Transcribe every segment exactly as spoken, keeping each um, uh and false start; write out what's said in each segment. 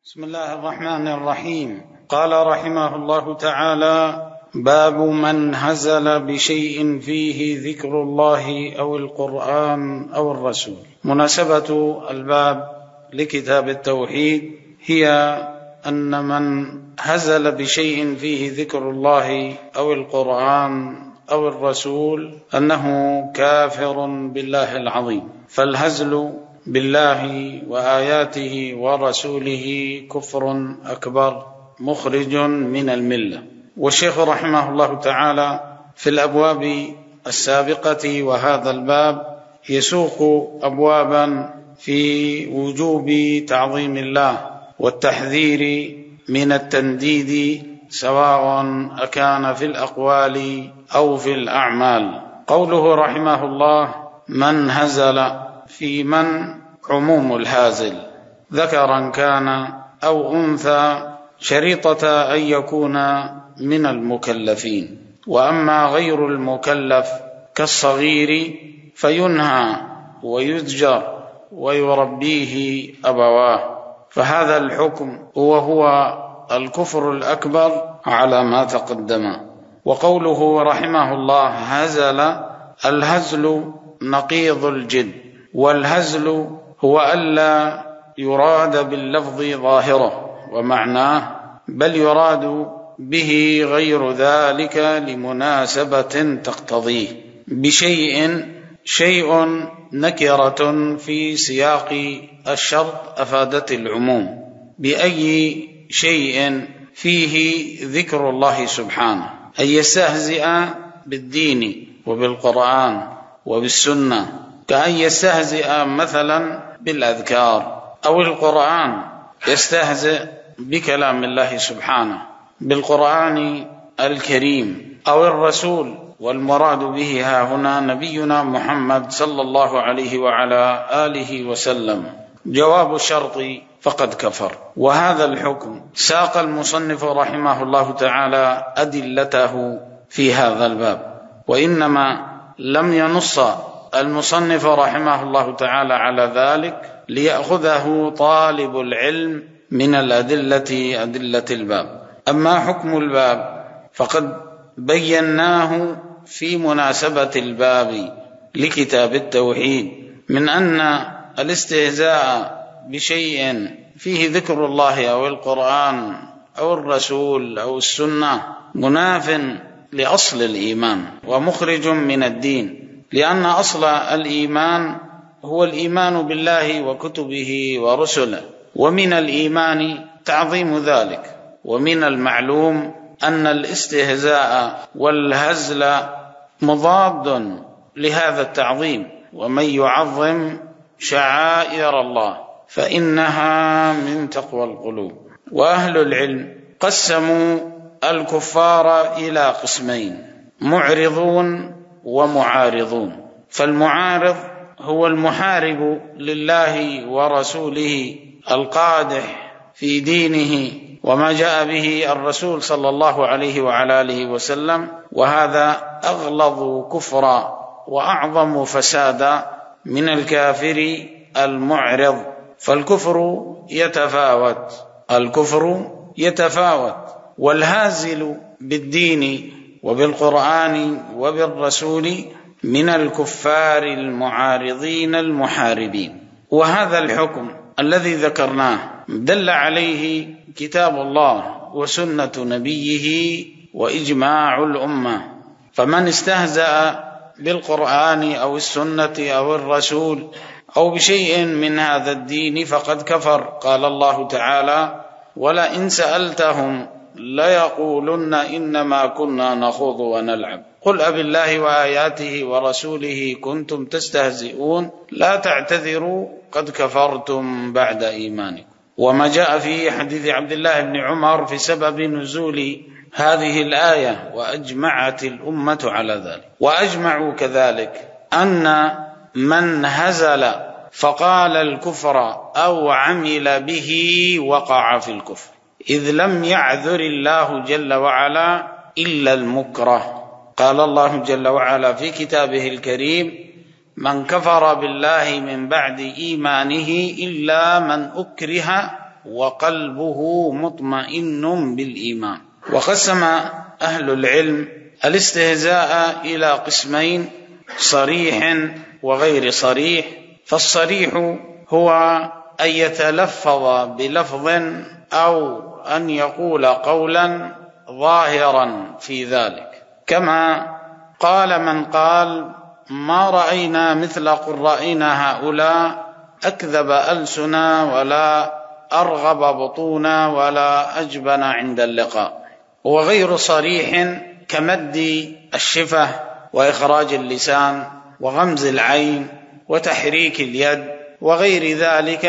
بسم الله الرحمن الرحيم. قال رحمه الله تعالى: باب من هزل بشيء فيه ذكر الله أو القرآن أو الرسول. مناسبة الباب لكتاب التوحيد هي أن من هزل بشيء فيه ذكر الله أو القرآن أو الرسول أنه كافر بالله العظيم، فالهزل بالله وآياته ورسوله كفر أكبر مخرج من الملة. والشيخ رحمه الله تعالى في الأبواب السابقة وهذا الباب يسوق أبوابا في وجوب تعظيم الله والتحذير من التنديد، سواء أكان في الأقوال أو في الأعمال. قوله رحمه الله: من هزل، في من عموم الهازل، ذكرا كان أو أنثى، شريطة أن يكون من المكلفين. وأما غير المكلف كالصغير فينهى ويزجر ويربيه أبواه، فهذا الحكم وهو الكفر الأكبر على ما تقدم. وقوله رحمه الله هزل، الهزل نقيض الجد، والهزل هو ألا يراد باللفظ ظاهره ومعناه، بل يراد به غير ذلك لمناسبة تقتضيه. بشيء، شيء نكرة في سياق الشرط أفادت العموم. بأي شيء فيه ذكر الله سبحانه، أن يستهزئ بالدين وبالقرآن وبالسنة، كأن يستهزئ مثلا بالأذكار، أو القرآن يستهزئ بكلام الله سبحانه، بالقرآن الكريم، أو الرسول، والمراد به ها هنا نبينا محمد صلى الله عليه وعلى آله وسلم. جواب الشرط فقد كفر. وهذا الحكم ساق المصنف رحمه الله تعالى أدلته في هذا الباب، وإنما لم ينص المصنف رحمه الله تعالى على ذلك ليأخذه طالب العلم من الأدلة، أدلة الباب. أما حكم الباب فقد بيناه في مناسبة الباب لكتاب التوحيد، من أن الاستهزاء بشيء فيه ذكر الله أو القرآن أو الرسول أو السنة مناف لأصل الإيمان ومخرج من الدين، لأن أصل الإيمان هو الإيمان بالله وكتبه ورسله، ومن الإيمان تعظيم ذلك. ومن المعلوم أن الاستهزاء والهزل مضاد لهذا التعظيم، ومن يعظم شعائر الله فإنها من تقوى القلوب. وأهل العلم قسموا الكفار إلى قسمين: معرضون ومعارضون. فالمعارض هو المحارب لله ورسوله، القادح في دينه وما جاء به الرسول صلى الله عليه وعلى آله وسلم، وهذا أغلظ كفرا وأعظم فسادا من الكافر المعرض. فالكفر يتفاوت، الكفر يتفاوت. والهازل بالدين وبالقرآن وبالرسول من الكفار المعارضين المحاربين. وهذا الحكم الذي ذكرناه دل عليه كتاب الله وسنة نبيه وإجماع الأمة. فمن استهزأ بالقرآن أو السنة أو الرسول أو بشيء من هذا الدين فقد كفر. قال الله تعالى: ولئن سألتهم ليقولن إنما كنا نخوض ونلعب قل أبالله وآياته ورسوله كنتم تستهزئون لا تعتذروا قد كفرتم بعد إيمانكم. وما جاء في حديث عبد الله بن عمر في سبب نزول هذه الآية: وأجمعت الأمة على ذلك. وأجمعوا كذلك أن من هزل فقال الكفر أو عمل به وقع في الكفر، إذ لم يعذر الله جل وعلا إلا المكره. قال الله جل وعلا في كتابه الكريم: من كفر بالله من بعد إيمانه إلا من أكره وقلبه مطمئن بالإيمان. وقسم أهل العلم الاستهزاء إلى قسمين: صريح وغير صريح. فالصريح هو أن يتلفظ بلفظ أو أن يقول قولا ظاهرا في ذلك، كما قال من قال: ما رأينا مثل قرائنا هؤلاء أكذب ألسنا ولا أرغب بطونا ولا أجبن عند اللقاء. وغير صريح كمد الشفة وإخراج اللسان وغمز العين وتحريك اليد وغير ذلك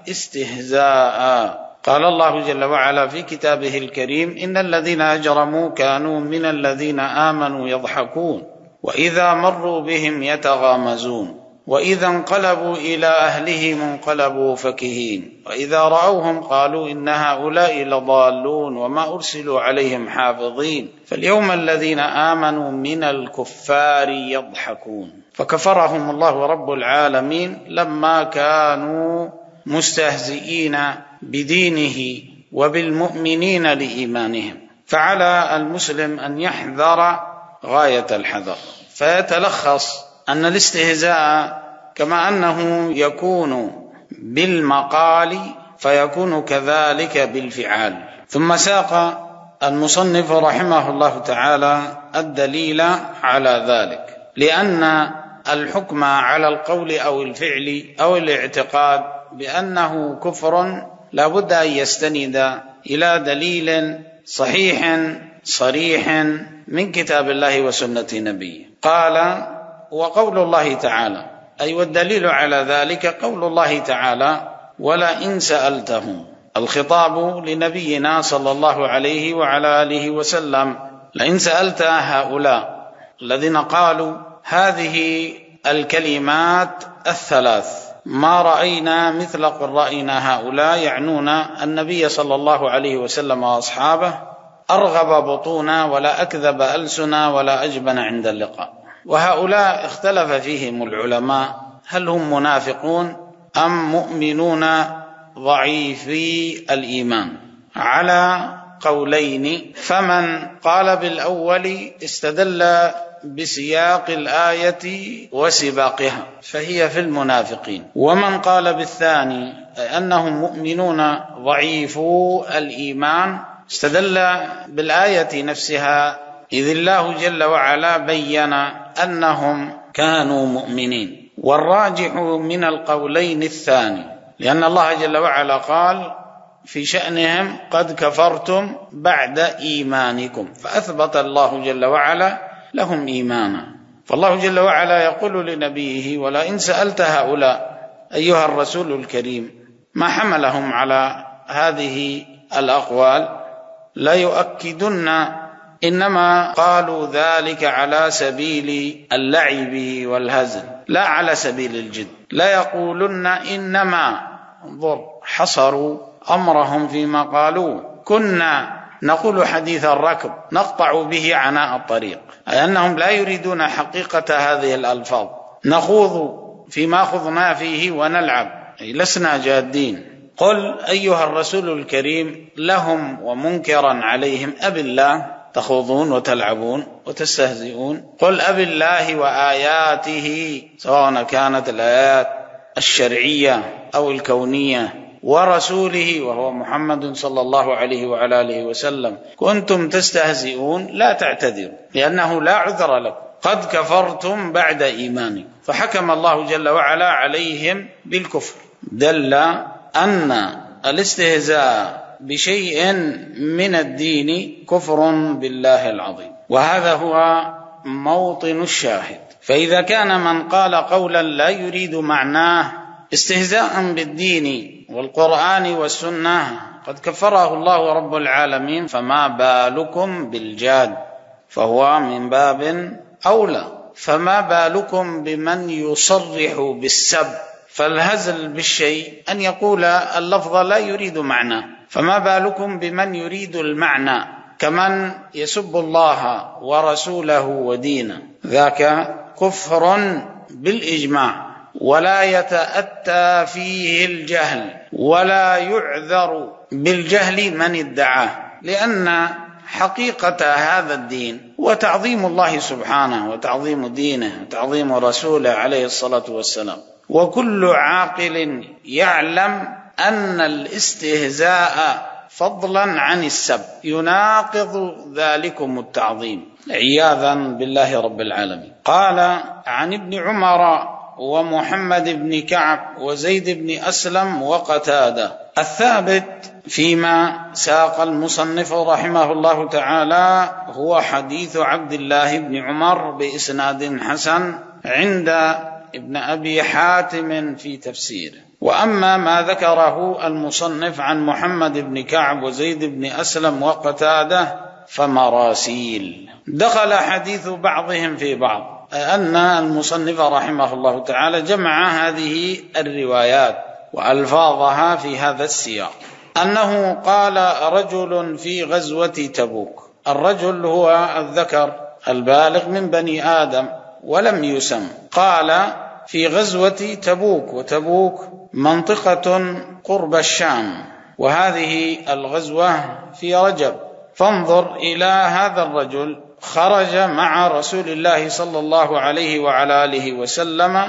استهزاء. قال الله جل وعلا في كتابه الكريم: إن الذين أجرموا كانوا من الذين آمنوا يضحكون وإذا مروا بهم يتغامزون وإذا انقلبوا إلى أهلهم انقلبوا فكهين وإذا رأوهم قالوا إن هؤلاء لضالون وما أرسلوا عليهم حافظين فاليوم الذين آمنوا من الكفار يضحكون. فكفرهم الله رب العالمين لما كانوا مستهزئين بدينه وبالمؤمنين لإيمانهم. فعلى المسلم أن يحذر غاية الحذر. فيتلخص أن الاستهزاء كما أنه يكون بالمقال فيكون كذلك بالفعال. ثم ساق المصنف رحمه الله تعالى الدليل على ذلك، لأن الحكم على القول أو الفعل أو الاعتقاد بأنه كفر لا بد أن يستند إلى دليل صحيح صريح من كتاب الله وسنة نبيه. قال: وقول الله تعالى، أي والدليل على ذلك قول الله تعالى: ولئن سألتهم. الخطاب لنبينا صلى الله عليه وعلى آله وسلم: لئن سألت هؤلاء الذين قالوا هذه الكلمات الثلاث ما رأينا مثل قرائنا هؤلاء، يعنون النبي صلى الله عليه وسلم وأصحابه: أرغب بطونا ولا أكذب ألسنا ولا أجبن عند اللقاء. وهؤلاء اختلف فيهم العلماء هل هم منافقون أم مؤمنون ضعيفي الإيمان، على قولين. فمن قال بالأول استدل بسياق الآية وسباقها فهي في المنافقين، ومن قال بالثاني أنهم مؤمنون ضعيفو الإيمان استدل بالآية نفسها، إذ الله جل وعلا بين أنهم كانوا مؤمنين. والراجح من القولين الثاني، لأن الله جل وعلا قال في شأنهم: قد كفرتم بعد إيمانكم، فأثبت الله جل وعلا لهم إيمانا. فالله جل وعلا يقول لنبيه: ولئن سألت هؤلاء أيها الرسول الكريم، ما حملهم على هذه الأقوال؟ لا يؤكدن إنما قالوا ذلك على سبيل اللعب والهزل لا على سبيل الجد. لا يقولن إنما انظر حصروا أمرهم فيما قالوا: كنا نقول حديث الركب نقطع به عناء الطريق، أي أنهم لا يريدون حقيقة هذه الألفاظ. نخوض فيما خضنا فيه ونلعب، أي لسنا جادين. قل أيها الرسول الكريم لهم ومنكرا عليهم: أب الله تخوضون وتلعبون وتستهزئون؟ قل أب الله وآياته، سواء كانت الآيات الشرعية أو الكونية، ورسوله وهو محمد صلى الله عليه وعلى آله وسلم كنتم تستهزئون لا تعتذروا، لأنه لا عذر لكم، قد كفرتم بعد إيمانكم. فحكم الله جل وعلا عليهم بالكفر، دل أن الاستهزاء بشيء من الدين كفر بالله العظيم. وهذا هو موطن الشاهد. فإذا كان من قال قولا لا يريد معناه استهزاء بالدين والقرآن والسنة قد كفره الله رب العالمين، فما بالكم بالجاد، فهو من باب أولى. فما بالكم بمن يصرح بالسب؟ فالهزل بالشيء أن يقول اللفظ لا يريد معناه، فما بالكم بمن يريد المعنى كمن يسب الله ورسوله ودينه؟ ذاك كفر بالإجماع، ولا يتأتى فيه الجهل ولا يعذر بالجهل من ادعاه، لأن حقيقة هذا الدين هو تعظيم الله سبحانه وتعظيم دينه وتعظيم رسوله عليه الصلاة والسلام. وكل عاقل يعلم أن الاستهزاء فضلا عن السب يناقض ذلكم التعظيم عياذا بالله رب العالمين. قال عن ابن عمر ومحمد بن كعب وزيد بن أسلم وقتادة. الثابت فيما ساق المصنف رحمه الله تعالى هو حديث عبد الله بن عمر بإسناد حسن عند ابن أبي حاتم في تفسيره. وأما ما ذكره المصنف عن محمد بن كعب وزيد بن أسلم وقتادة فمراسيل، دخل حديث بعضهم في بعض، أن المصنف رحمه الله تعالى جمع هذه الروايات وألفاظها في هذا السياق، أنه قال رجل في غزوة تبوك. الرجل هو الذكر البالغ من بني آدم ولم يسم. قال في غزوة تبوك، وتبوك منطقة قرب الشام، وهذه الغزوة في رجب. فانظر إلى هذا الرجل خرج مع رسول الله صلى الله عليه وعلى آله وسلم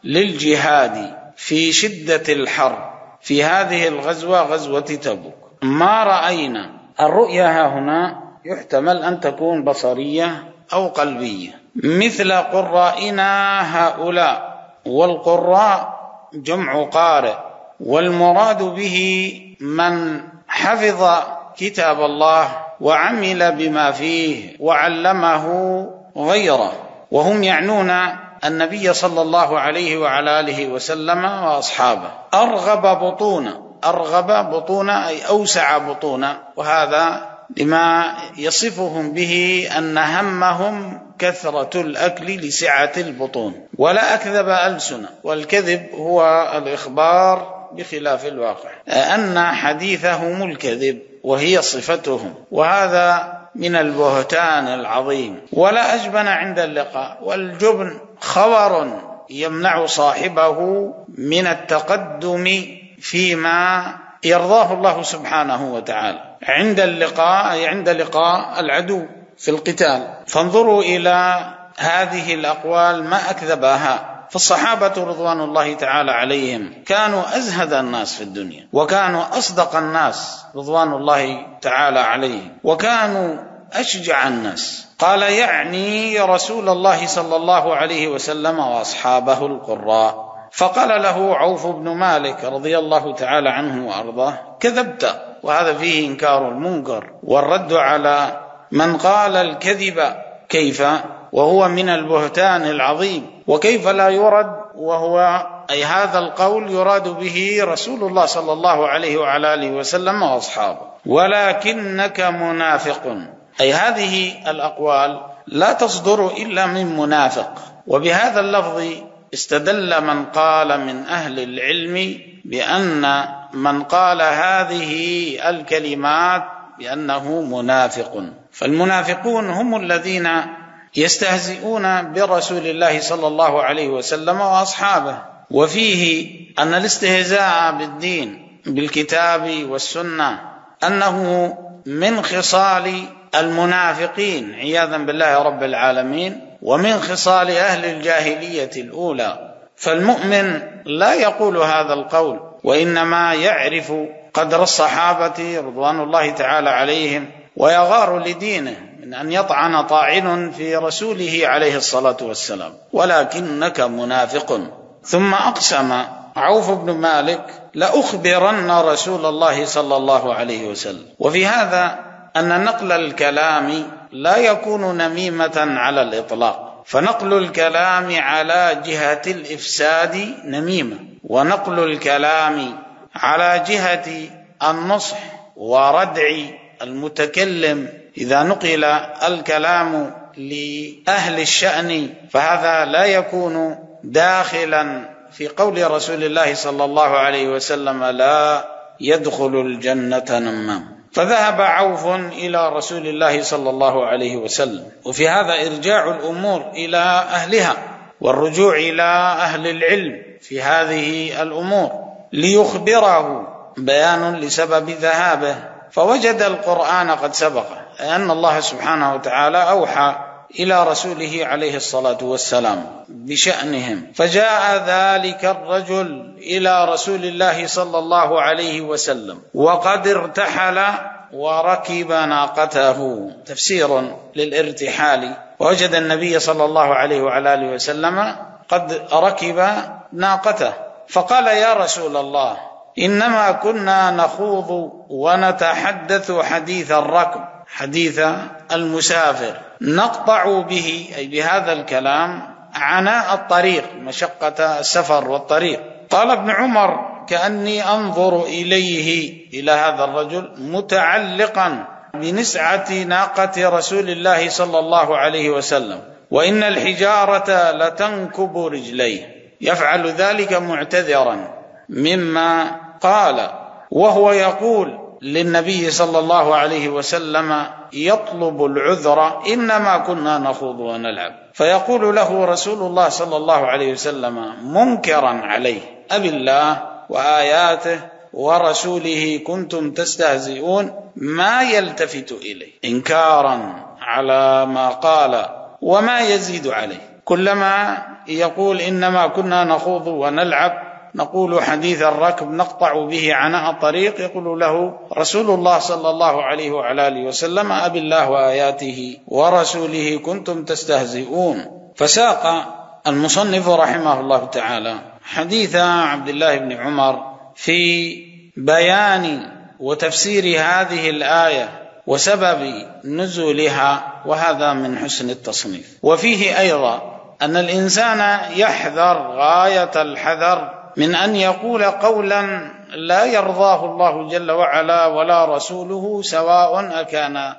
للجهاد في شدة الحر في هذه الغزوة، غزوة تبوك. ما رأينا، الرؤيا هنا يحتمل أن تكون بصرية أو قلبية، مثل قرائنا هؤلاء، والقراء جمع قارئ، والمراد به من حفظ كتاب الله وعمل بما فيه وعلمه غيره، وهم يعنون النبي صلى الله عليه وعلى آله وسلم وأصحابه. أرغب بطونا، أرغب بطونا أي أوسع بطونا، وهذا لما يصفهم به أن همهم كثرة الأكل لسعة البطون، ولا أكذب ألسنة، والكذب هو الإخبار بخلاف الواقع، أن حديثهم الكذب وهي صفتهم، وهذا من البهتان العظيم. ولا أجبن عند اللقاء، والجبن خبر يمنع صاحبه من التقدم فيما يرضاه الله سبحانه وتعالى عند اللقاء، أي عند لقاء العدو في القتال. فانظروا إلى هذه الأقوال ما أكذبها. فالصحابة رضوان الله تعالى عليهم كانوا أزهد الناس في الدنيا، وكانوا أصدق الناس رضوان الله تعالى عليهم، وكانوا أشجع الناس. قال يعني رسول الله صلى الله عليه وسلم وأصحابه القراء. فقال له عوف بن مالك رضي الله تعالى عنه وأرضاه كذبت، وهذا فيه إنكار المنكر والرد على من قال الكذب. كيف وهو من البهتان العظيم؟ وكيف لا يرد وهو أي هذا القول يراد به رسول الله صلى الله عليه وعلى آله وسلم وأصحابه. ولكنك منافق، أي هذه الأقوال لا تصدر إلا من منافق. وبهذا اللفظ استدل من قال من أهل العلم بأن من قال هذه الكلمات بأنه منافق. فالمنافقون هم الذين يستهزئون برسول الله صلى الله عليه وسلم وأصحابه. وفيه أن الاستهزاء بالدين بالكتاب والسنة أنه من خصال المنافقين عياذا بالله رب العالمين، ومن خصال أهل الجاهلية الأولى. فالمؤمن لا يقول هذا القول، وإنما يعرف قدر الصحابة رضوان الله تعالى عليهم ويغار لدينه من أن يطعن طاعن في رسوله عليه الصلاة والسلام. ولكنك منافق. ثم أقسم عوف بن مالك لأخبرن رسول الله صلى الله عليه وسلم. وفي هذا أن نقل الكلام لا يكون نميمة على الإطلاق، فنقل الكلام على جهة الإفساد نميمة، ونقل الكلام على جهة النصح وردع المتكلم إذا نقل الكلام لأهل الشأن فهذا لا يكون داخلا في قول رسول الله صلى الله عليه وسلم لا يدخل الجنة نمام. فذهب عوف إلى رسول الله صلى الله عليه وسلم، وفي هذا إرجاع الأمور إلى أهلها والرجوع إلى أهل العلم في هذه الأمور ليخبره بيان لسبب ذهابه، فوجد القرآن قد سبقه، أن الله سبحانه وتعالى أوحى إلى رسوله عليه الصلاة والسلام بشأنهم، فجاء ذلك الرجل إلى رسول الله صلى الله عليه وسلم وقد ارتحل وركب ناقته، تفسير للارتحال، ووجد النبي صلى الله عليه وعلى آله وسلم قد ركب ناقته، فقال: يا رسول الله، إنما كنا نخوض ونتحدث حديث الركب، حديث المسافر، نقطع به، أي بهذا الكلام، عناء الطريق، مشقة السفر والطريق. قال ابن عمر: كأني أنظر إليه، إلى هذا الرجل، متعلقا بنسعة ناقة رسول الله صلى الله عليه وسلم، وإن الحجارة لتنكب رجليه، يفعل ذلك معتذرا مما قال، وهو يقول للنبي صلى الله عليه وسلم يطلب العذر: إنما كنا نخوض ونلعب. فيقول له رسول الله صلى الله عليه وسلم منكرا عليه: أبي الله وآياته ورسوله كنتم تستهزئون، ما يلتفت إليه، إنكارا على ما قال وما يزيد عليه. كلما يقول إنما كنا نخوض ونلعب، نقول حديث الركب نقطع به عناء الطريق، يقول له رسول الله صلى الله عليه وعلى آله وسلم: أبي الله وآياته ورسوله كنتم تستهزئون. فساق المصنف رحمه الله تعالى حديث عبد الله بن عمر في بيان وتفسير هذه الآية وسبب نزولها، وهذا من حسن التصنيف. وفيه أيضا أن الإنسان يحذر غاية الحذر من أن يقول قولا لا يرضاه الله جل وعلا ولا رسوله، سواء أكان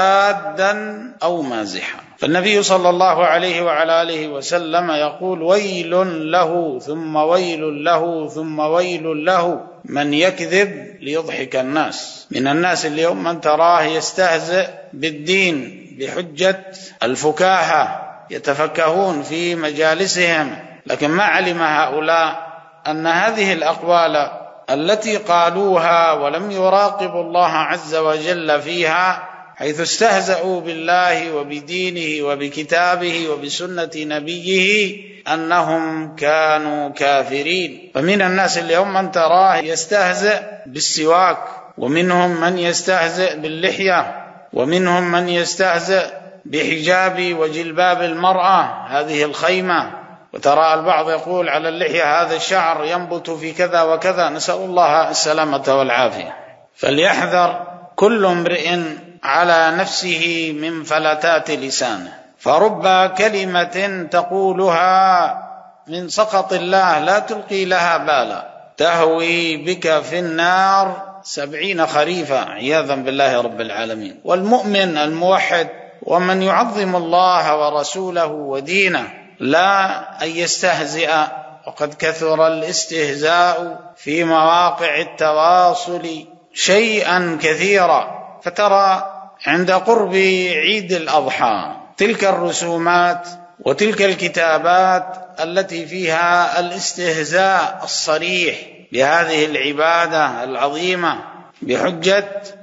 جادا أو مازحا. فالنبي صلى الله عليه وعلى آله وسلم يقول: ويل له ثم ويل له ثم ويل له من يكذب ليضحك الناس. من الناس اليوم من تراه يستهزئ بالدين بحجة الفكاهة، يتفكهون في مجالسهم، لكن ما علم هؤلاء أن هذه الأقوال التي قالوها ولم يراقبوا الله عز وجل فيها، حيث استهزأوا بالله وبدينه وبكتابه وبسنة نبيه، أنهم كانوا كافرين. فمن الناس اليوم من تراه يستهزئ بالسواك، ومنهم من يستهزئ باللحية، ومنهم من يستهزئ بحجاب وجلباب المرأة، هذه الخيمة. وترى البعض يقول على اللحية: هذا الشعر ينبت في كذا وكذا، نسأل الله السلامة والعافية. فليحذر كل امرئ على نفسه من فلتات لسانه، فرب كلمة تقولها من سخط الله لا تلقي لها بالا، تهوي بك في النار سبعين خريفا، عياذا بالله رب العالمين. والمؤمن الموحد ومن يعظم الله ورسوله ودينه لا أن يستهزئ، وقد كثر الاستهزاء في مواقع التواصل شيئا كثيرا. فترى عند قرب عيد الأضحى تلك الرسومات وتلك الكتابات التي فيها الاستهزاء الصريح بهذه العبادة العظيمة بحجة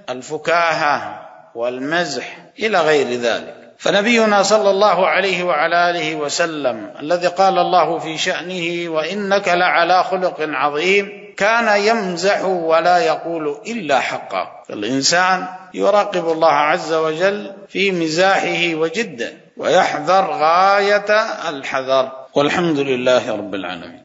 الفكاهة والمزح إلى غير ذلك. فنبينا صلى الله عليه وعلى آله وسلم الذي قال الله في شأنه: وإنك لعلى خلق عظيم، كان يمزح ولا يقول إلا حقا. فالإنسان يراقب الله عز وجل في مزاحه وجده، ويحذر غاية الحذر. والحمد لله رب العالمين.